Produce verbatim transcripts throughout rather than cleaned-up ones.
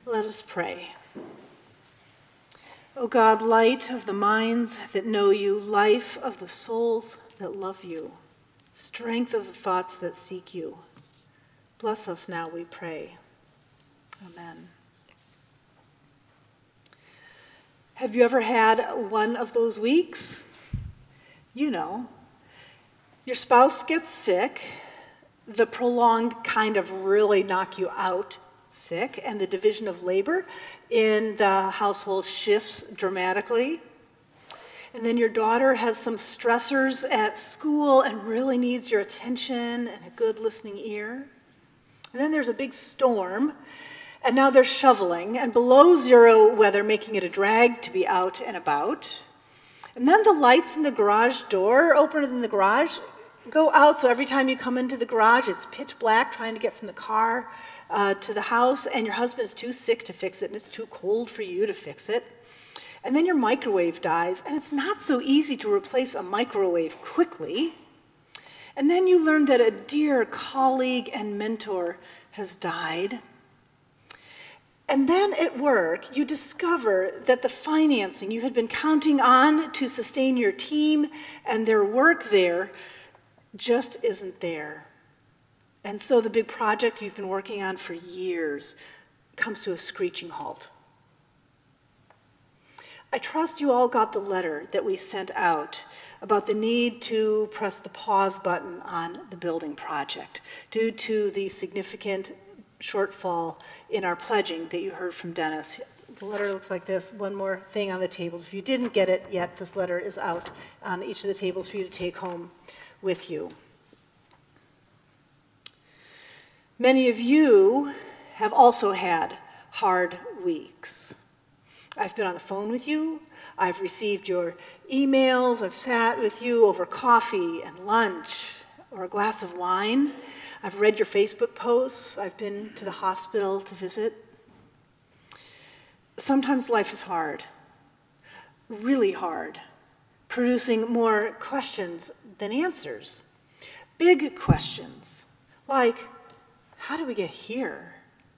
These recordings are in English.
Let us pray. O God, light of the minds that know you, life of the souls that love you, strength of the thoughts that seek you, bless us now, we pray. Amen. Have you ever had one of those weeks? You know, your spouse gets sick, the prolonged kind of really knock you out sick, and the division of labor in the household shifts dramatically. And then your daughter has some stressors at school and really needs your attention and a good listening ear. And then there's a big storm, and now they're shoveling, and below zero weather, making it a drag to be out and about. And then the lights in the garage door, opener in the garage, go out, so every time you come into the garage, it's pitch black trying to get from the car uh, to the house, and your husband is too sick to fix it, and it's too cold for you to fix it. And then your microwave dies, and it's not so easy to replace a microwave quickly. And then you learn that a dear colleague and mentor has died. And then at work, you discover that the financing you had been counting on to sustain your team and their work there just isn't there. And so the big project you've been working on for years comes to a screeching halt. I trust you all got the letter that we sent out about the need to press the pause button on the building project due to the significant shortfall in our pledging that you heard from Dennis. The letter looks like this. One more thing on the tables. If you didn't get it yet, this letter is out on each of the tables for you to take home with you. Many of you have also had hard weeks. I've been on the phone with you. I've received your emails. I've sat with you over coffee and lunch or a glass of wine. I've read your Facebook posts. I've been to the hospital to visit. Sometimes life is hard, really hard, producing more questions than answers. Big questions like, how did we get here?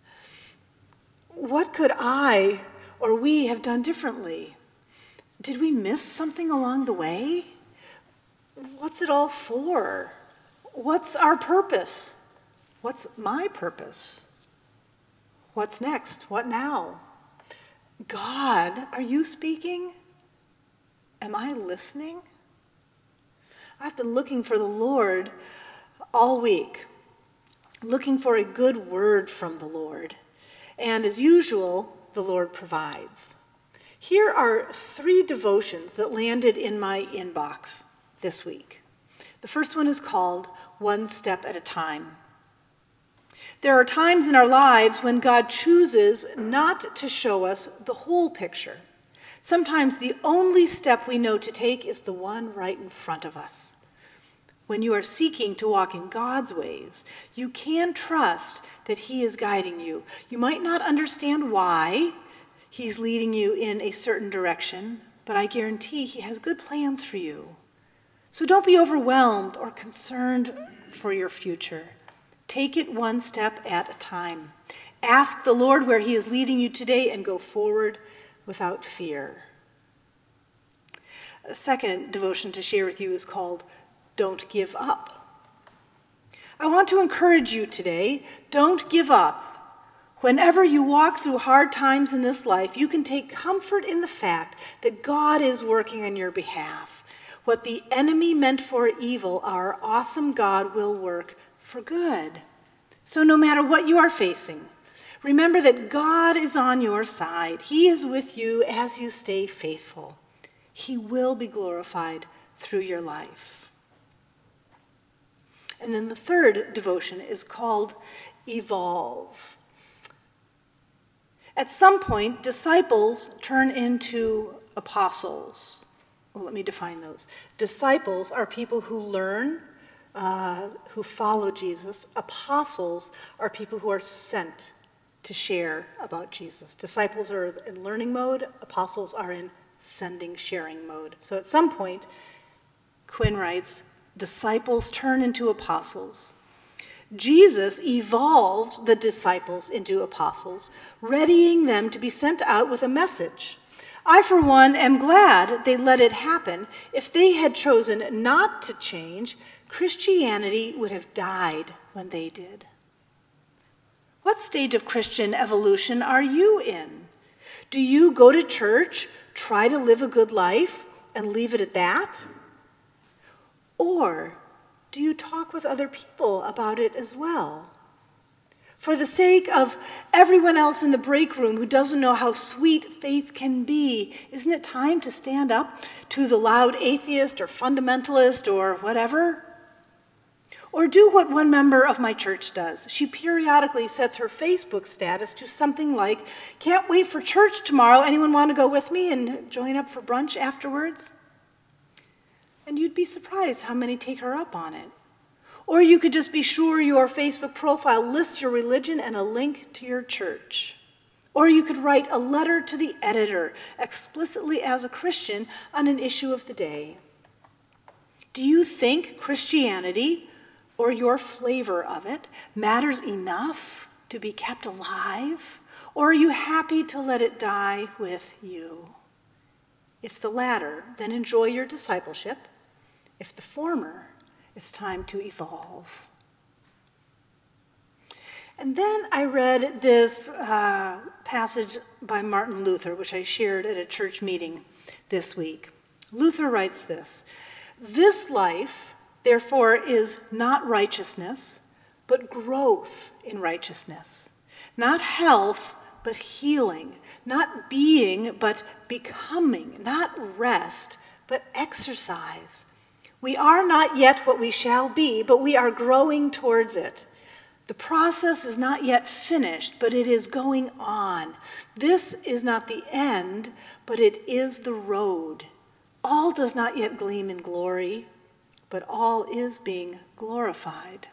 What could I or we have done differently? Did we miss something along the way? What's it all for? What's our purpose? What's my purpose? What's next? What now? God, are you speaking? Am I listening? I've been looking for the Lord all week, looking for a good word from the Lord. And as usual, the Lord provides. Here are three devotions that landed in my inbox this week. The first one is called One Step at a Time. There are times in our lives when God chooses not to show us the whole picture. Sometimes the only step we know to take is the one right in front of us. When you are seeking to walk in God's ways, you can trust that He is guiding you. You might not understand why He's leading you in a certain direction, but I guarantee He has good plans for you. So don't be overwhelmed or concerned for your future. Take it one step at a time. Ask the Lord where He is leading you today and go forward without fear. A second devotion to share with you is called Don't Give Up. I want to encourage you today, don't give up. Whenever you walk through hard times in this life, you can take comfort in the fact that God is working on your behalf. What the enemy meant for evil, our awesome God will work for good. So no matter what you are facing, remember that God is on your side. He is with you as you stay faithful. He will be glorified through your life. And then the third devotion is called Evolve. At some point, disciples turn into apostles. Well, let me define those. Disciples are people who learn, uh, who follow Jesus. Apostles are people who are sent to share about Jesus. Disciples are in learning mode. Apostles are in sending, sharing mode. So at some point, Quinn writes, disciples turn into apostles. Jesus evolves the disciples into apostles, readying them to be sent out with a message. I, for one, am glad they let it happen. If they had chosen not to change, Christianity would have died when they did. What stage of Christian evolution are you in? Do you go to church, try to live a good life, and leave it at that? Or do you talk with other people about it as well? For the sake of everyone else in the break room who doesn't know how sweet faith can be, isn't it time to stand up to the loud atheist or fundamentalist or whatever? Or do what one member of my church does. She periodically sets her Facebook status to something like, "Can't wait for church tomorrow. Anyone want to go with me and join up for brunch afterwards?" And you'd be surprised how many take her up on it. Or you could just be sure your Facebook profile lists your religion and a link to your church. Or you could write a letter to the editor explicitly as a Christian on an issue of the day. Do you think Christianity, or your flavor of it, matters enough to be kept alive? Or are you happy to let it die with you? If the latter, then enjoy your discipleship. If the former, it's time to evolve. And then I read this uh, passage by Martin Luther, which I shared at a church meeting this week. Luther writes this: "This life, therefore, is not righteousness, but growth in righteousness. Not health, but healing. Not being, but becoming. Not rest, but exercise. We are not yet what we shall be, but we are growing towards it. The process is not yet finished, but it is going on. This is not the end, but it is the road. All does not yet gleam in glory, but all is being glorified."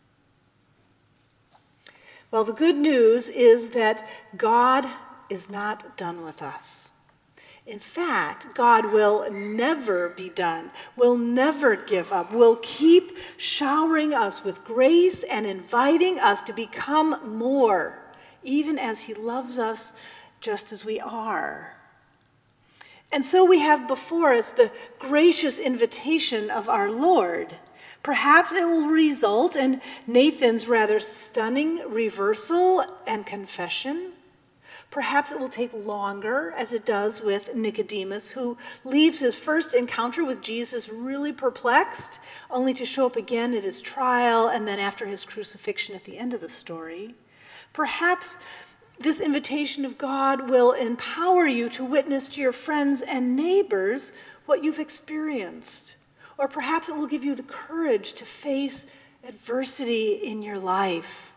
Well, the good news is that God is not done with us. In fact, God will never be done, will never give up, will keep showering us with grace and inviting us to become more, even as he loves us just as we are. And so we have before us the gracious invitation of our Lord. Perhaps it will result in Nathan's rather stunning reversal and confession. Perhaps it will take longer, as it does with Nicodemus, who leaves his first encounter with Jesus really perplexed, only to show up again at his trial and then after his crucifixion at the end of the story. Perhaps this invitation of God will empower you to witness to your friends and neighbors what you've experienced. Or perhaps it will give you the courage to face adversity in your life.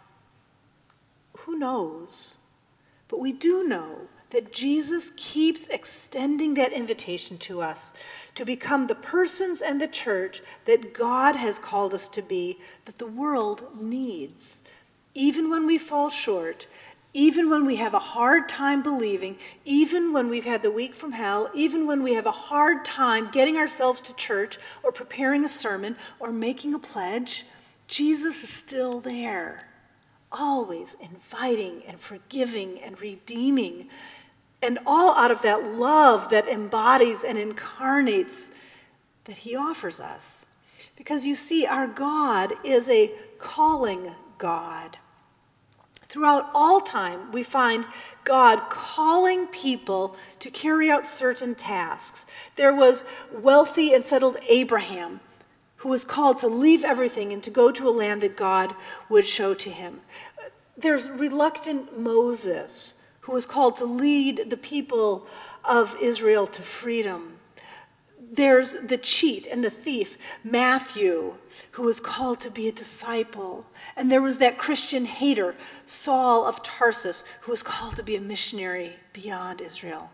Who knows? But we do know that Jesus keeps extending that invitation to us to become the persons and the church that God has called us to be, that the world needs. Even when we fall short, even when we have a hard time believing, even when we've had the week from hell, even when we have a hard time getting ourselves to church or preparing a sermon or making a pledge, Jesus is still there, always inviting and forgiving and redeeming, and all out of that love that embodies and incarnates that he offers us. Because you see, our God is a calling God. Throughout all time, we find God calling people to carry out certain tasks. There was wealthy and settled Abraham, who was called to leave everything and to go to a land that God would show to him. There's reluctant Moses, who was called to lead the people of Israel to freedom. There's the cheat and the thief, Matthew, who was called to be a disciple. And there was that Christian hater, Saul of Tarsus, who was called to be a missionary beyond Israel.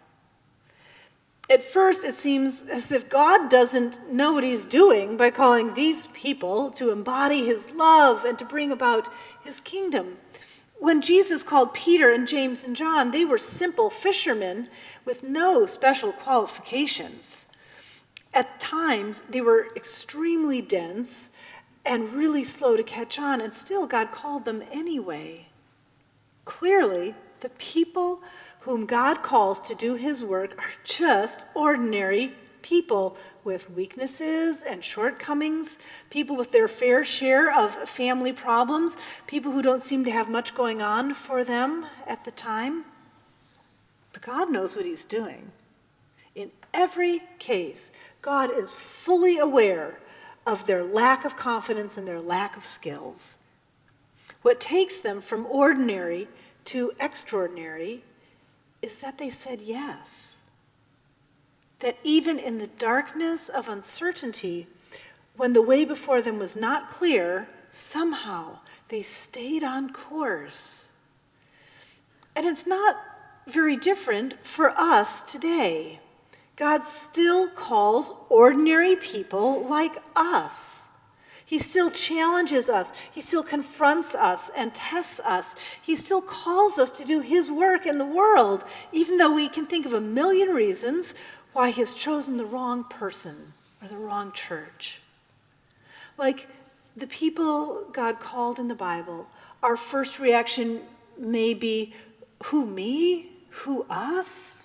At first, it seems as if God doesn't know what he's doing by calling these people to embody his love and to bring about his kingdom. When Jesus called Peter and James and John, they were simple fishermen with no special qualifications. At times, they were extremely dense and really slow to catch on, and still God called them anyway. Clearly, the people whom God calls to do his work are just ordinary people with weaknesses and shortcomings, people with their fair share of family problems, people who don't seem to have much going on for them at the time. But God knows what he's doing. In every case, God is fully aware of their lack of confidence and their lack of skills. What takes them from ordinary to extraordinary is that they said yes. That even in the darkness of uncertainty, when the way before them was not clear, somehow they stayed on course. And it's not very different for us today. God still calls ordinary people like us. He still challenges us. He still confronts us and tests us. He still calls us to do his work in the world, even though we can think of a million reasons why he has chosen the wrong person or the wrong church. Like the people God called in the Bible, our first reaction may be, who, me? Who, us?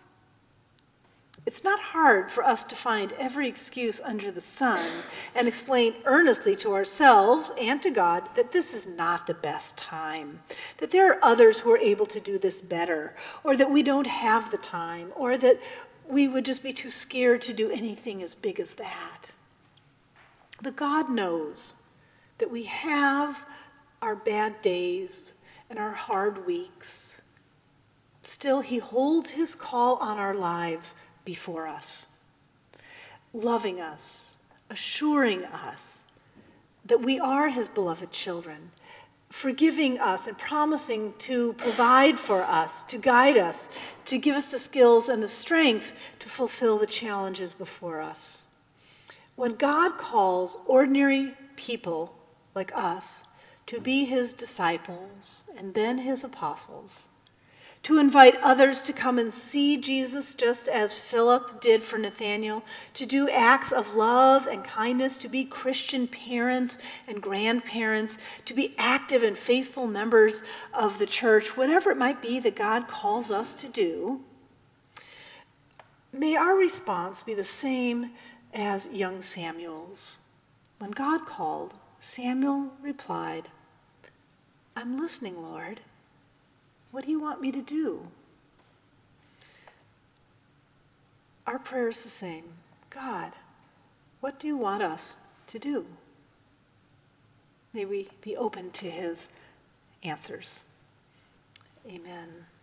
It's not hard for us to find every excuse under the sun and explain earnestly to ourselves and to God that this is not the best time, that there are others who are able to do this better, or that we don't have the time, or that we would just be too scared to do anything as big as that. But God knows that we have our bad days and our hard weeks. Still, he holds his call on our lives before us, loving us, assuring us that we are his beloved children, forgiving us and promising to provide for us, to guide us, to give us the skills and the strength to fulfill the challenges before us. When God calls ordinary people like us to be his disciples and then his apostles, to invite others to come and see Jesus just as Philip did for Nathanael, to do acts of love and kindness, to be Christian parents and grandparents, to be active and faithful members of the church, whatever it might be that God calls us to do, may our response be the same as young Samuel's. When God called, Samuel replied, "I'm listening, Lord. What do you want me to do?" Our prayer is the same. God, what do you want us to do? May we be open to his answers. Amen.